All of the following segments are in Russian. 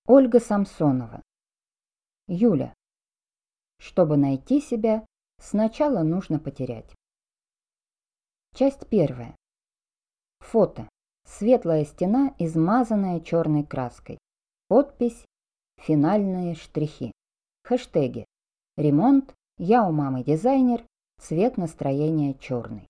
Ольга Самсонова. Юля. Чтобы найти себя, сначала нужно потерять. Часть первая. Фото. Светлая стена, измазанная черной краской. Подпись «Финальные штрихи». Хэштеги. Ремонт. Я у мамы дизайнер. Цвет настроения черный.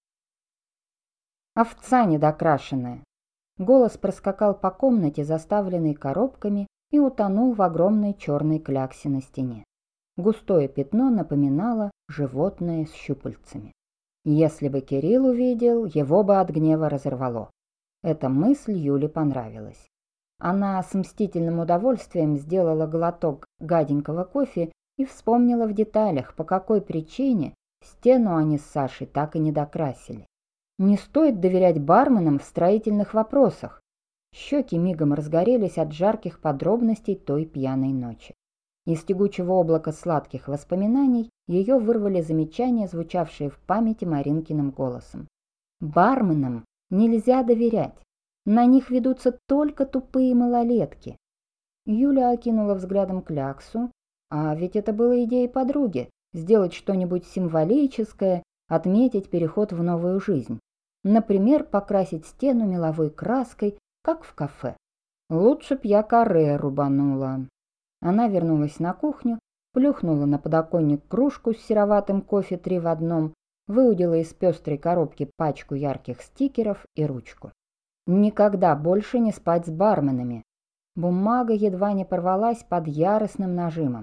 Овца недокрашенная. Голос проскакал по комнате, заставленной коробками, и утонул в огромной черной кляксе на стене. Густое пятно напоминало животное с щупальцами. Если бы Кирилл увидел, его бы от гнева разорвало. Эта мысль Юле понравилась. Она с мстительным удовольствием сделала глоток гаденького кофе и вспомнила в деталях, по какой причине стену они с Сашей так и не докрасили. Не стоит доверять барменам в строительных вопросах. Щеки мигом разгорелись от жарких подробностей той пьяной ночи. Из тягучего облака сладких воспоминаний ее вырвали замечания, звучавшие в памяти Маринкиным голосом. Барменам нельзя доверять. На них ведутся только тупые малолетки. Юля окинула взглядом кляксу. А ведь это было идеей подруги – сделать что-нибудь символическое, отметить переход в новую жизнь. Например, покрасить стену меловой краской, как в кафе. Лучше б я каре рубанула. Она вернулась на кухню, плюхнула на подоконник кружку с сероватым кофе 3 в 1, выудила из пестрой коробки пачку ярких стикеров и ручку. Никогда больше не спать с барменами. Бумага едва не порвалась под яростным нажимом.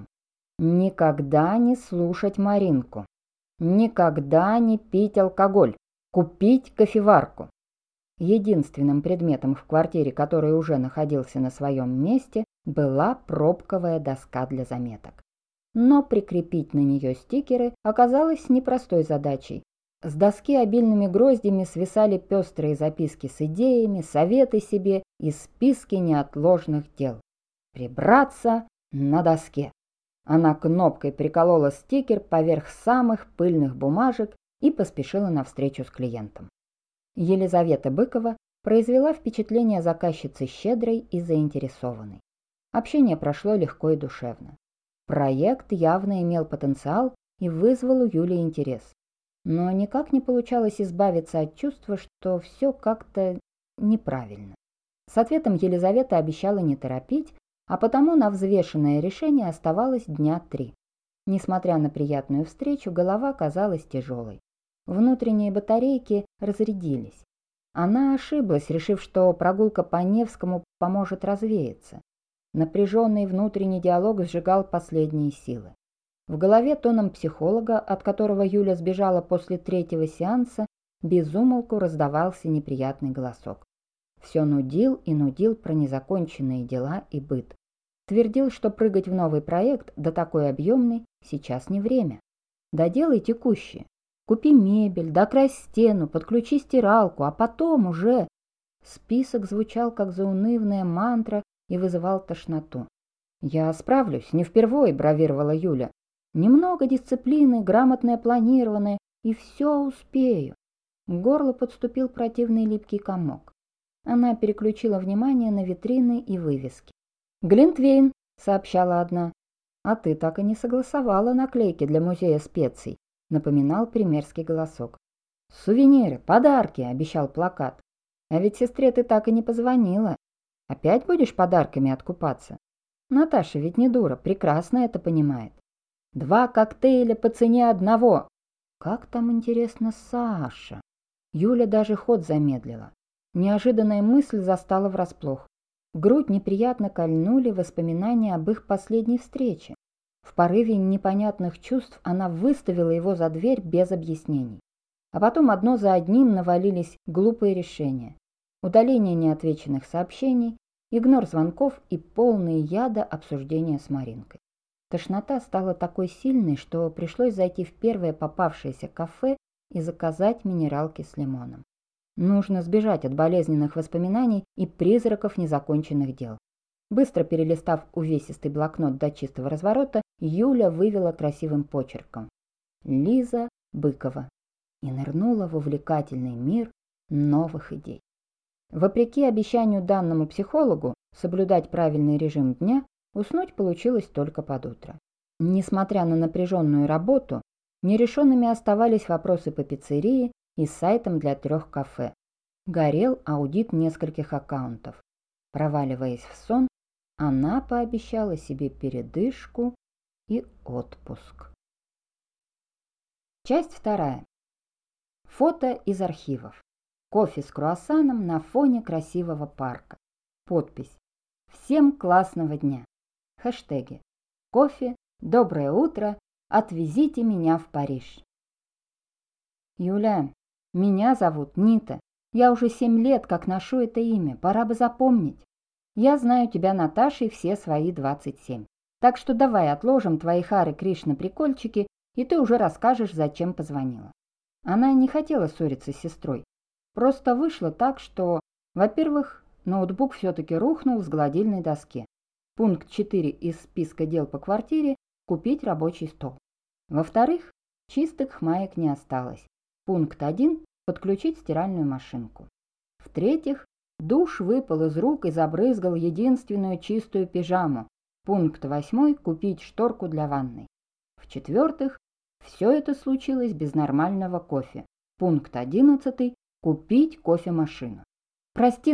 Никогда не слушать Маринку. Никогда не пить алкоголь. Купить кофеварку. Единственным предметом в квартире, который уже находился на своем месте, была пробковая доска для заметок. Но прикрепить на нее стикеры оказалось непростой задачей. С доски обильными гроздями свисали пестрые записки с идеями, советы себе и списки неотложных дел. Прибраться на доске. Она кнопкой приколола стикер поверх самых пыльных бумажек и поспешила на встречу с клиентом. Елизавета Быкова произвела впечатление заказчицы щедрой и заинтересованной. Общение прошло легко и душевно. Проект явно имел потенциал и вызвал у Юли интерес. Но никак не получалось избавиться от чувства, что все как-то неправильно. С ответом Елизавета обещала не торопить, а потому на взвешенное решение оставалось дня 3. Несмотря на приятную встречу, голова казалась тяжелой. Внутренние батарейки разрядились. Она ошиблась, решив, что прогулка по Невскому поможет развеяться. Напряженный внутренний диалог сжигал последние силы. В голове тоном психолога, от которого Юля сбежала после 3-го сеанса, без умолку раздавался неприятный голосок. Все нудил и нудил про незаконченные дела и быт. Твердил, что прыгать в новый проект, да такой объемный, сейчас не время. Доделай текущие. Купи мебель, докрась стену, подключи стиралку, а потом уже... Список звучал как заунывная мантра и вызывал тошноту. «Я справлюсь, не впервой», — бравировала Юля. «Немного дисциплины, грамотное планирование, и все успею». К горлу подступил противный липкий комок. Она переключила внимание на витрины и вывески. «Глинтвейн», — сообщала одна. «А ты так и не согласовала наклейки для музея специй», — напоминал примерский голосок. «Сувениры, подарки», — обещал плакат. «А ведь сестре ты так и не позвонила. Опять будешь подарками откупаться? Наташа ведь не дура, прекрасно это понимает. 2 коктейля по цене 1. Как там, интересно, Саша?» Юля даже ход замедлила. Неожиданная мысль застала врасплох. В грудь неприятно кольнули воспоминания об их последней встрече. В порыве непонятных чувств она выставила его за дверь без объяснений. А потом одно за одним навалились глупые решения. Удаление неотвеченных сообщений, игнор звонков и полные яда обсуждения с Маринкой. Тошнота стала такой сильной, что пришлось зайти в первое попавшееся кафе и заказать минералки с лимоном. Нужно сбежать от болезненных воспоминаний и призраков незаконченных дел. Быстро перелистав увесистый блокнот до чистого разворота, Юля вывела красивым почерком «Лиза Быкова» и нырнула в увлекательный мир новых идей. Вопреки обещанию данному психологу соблюдать правильный режим дня, Уснуть получилось только под утро. Несмотря на напряженную работу, нерешенными оставались вопросы по пиццерии и сайтам для 3 кафе. Горел аудит нескольких аккаунтов. Проваливаясь в сон, она пообещала себе передышку и отпуск. Часть 2. Фото из архивов. Кофе с круассаном на фоне красивого парка. Подпись: «Всем классного дня». Хэштеги: кофе, доброе утро, отвезите меня в Париж. Юля, меня зовут Нита. Я уже 7 лет как ношу это имя, пора бы запомнить. Я знаю тебя, Наташей, все свои 27. Так что давай отложим твои Харе Кришна прикольчики, и ты уже расскажешь, зачем позвонила. Она не хотела ссориться с сестрой. Просто вышло так, что, во-первых, ноутбук все-таки рухнул с гладильной доски. Пункт 4 из списка дел по квартире – купить рабочий стол. Во-вторых, чистых маек не осталось. Пункт 1 – подключить стиральную машинку. В-третьих, душ выпал из рук и забрызгал единственную чистую пижаму. Пункт 8 – купить шторку для ванной. В-четвертых, все это случилось без нормального кофе. Пункт 11 – купить кофемашину. Прости,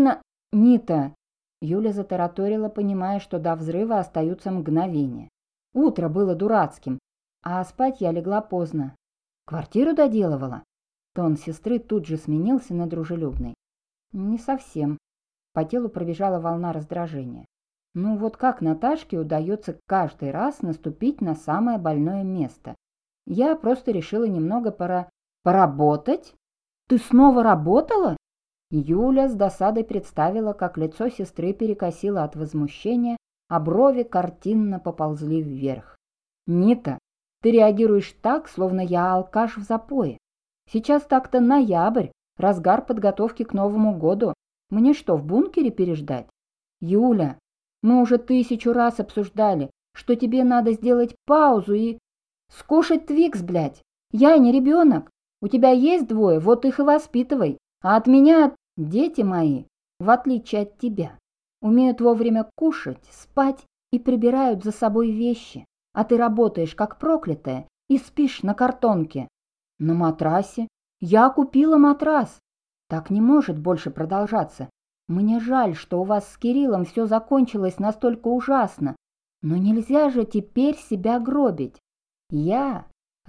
Нита. Юля затараторила, понимая, что до взрыва остаются мгновения. Утро было дурацким, а спать я легла поздно. Квартиру доделывала? Тон сестры тут же сменился на дружелюбный. Не совсем. По телу пробежала волна раздражения. Ну вот как Наташке удается каждый раз наступить на самое больное место? Я просто решила немного поработать. Ты снова работала? Юля с досадой представила, как лицо сестры перекосило от возмущения, а брови картинно поползли вверх. Нита, ты реагируешь так, словно я алкаш в запое. Сейчас так-то ноябрь, разгар подготовки к Новому году. Мне что, в бункере переждать? Юля, мы уже 1000 раз обсуждали, что тебе надо сделать паузу и... Скушать Твикс, блядь. Я не ребенок. У тебя есть 2, вот их и воспитывай. А от меня дети мои, в отличие от тебя, умеют вовремя кушать, спать и прибирают за собой вещи. А ты работаешь как проклятая и спишь на картонке. На матрасе? Я купила матрас. Так не может больше продолжаться. Мне жаль, что у вас с Кириллом все закончилось настолько ужасно. Но нельзя же теперь себя гробить. Я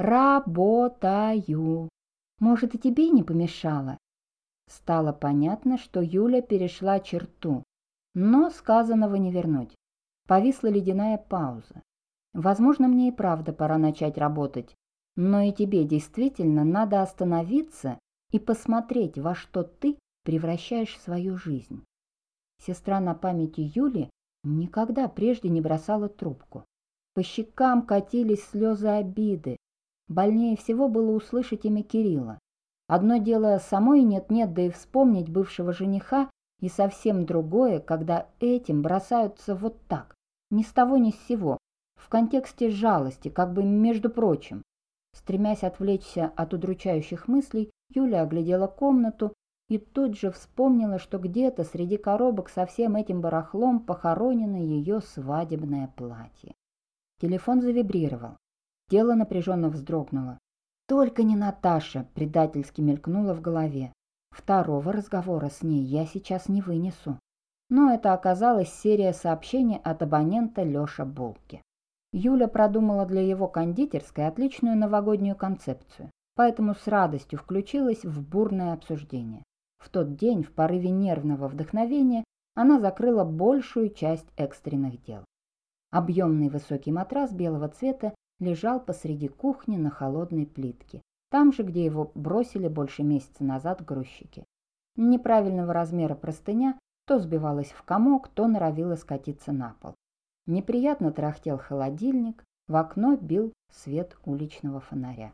работаю. Может, и тебе не помешало? Стало понятно, что Юля перешла черту, но сказанного не вернуть. Повисла ледяная пауза. Возможно, мне и правда пора начать работать, но и тебе действительно надо остановиться и посмотреть, во что ты превращаешь свою жизнь. Сестра на памяти Юли никогда прежде не бросала трубку. По щекам катились слезы обиды. Больнее всего было услышать имя Кирилла. Одно дело самой нет-нет, да и вспомнить бывшего жениха, и совсем другое, когда этим бросаются вот так, ни с того ни с сего, в контексте жалости, как бы между прочим. Стремясь отвлечься от удручающих мыслей, Юля оглядела комнату и тут же вспомнила, что где-то среди коробок со всем этим барахлом похоронено ее свадебное платье. Телефон завибрировал. Тело напряженно вздрогнуло. «Только не Наташа!» – предательски мелькнуло в голове. Второго разговора с ней я сейчас не вынесу. Но это оказалась серия сообщений от абонента Леша Булки. Юля продумала для его кондитерской отличную новогоднюю концепцию, поэтому с радостью включилась в бурное обсуждение. В тот день, в порыве нервного вдохновения, она закрыла большую часть экстренных дел. Объемный высокий матрас белого цвета лежал посреди кухни на холодной плитке, там же, где его бросили больше месяца назад грузчики. Неправильного размера простыня то сбивалась в комок, то норовила скатиться на пол. Неприятно тарахтел холодильник, в окно бил свет уличного фонаря.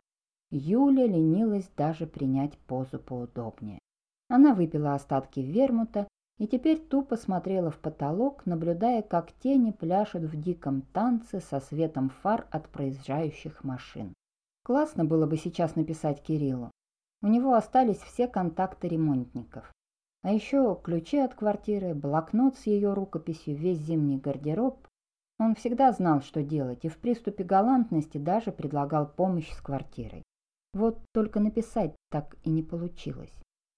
Юля ленилась даже принять позу поудобнее. Она выпила остатки вермута и теперь тупо смотрела в потолок, наблюдая, как тени пляшут в диком танце со светом фар от проезжающих машин. Классно было бы сейчас написать Кириллу. У него остались все контакты ремонтников. А еще ключи от квартиры, блокнот с ее рукописью, весь зимний гардероб. Он всегда знал, что делать, и в приступе галантности даже предлагал помощь с квартирой. Вот только написать так и не получилось.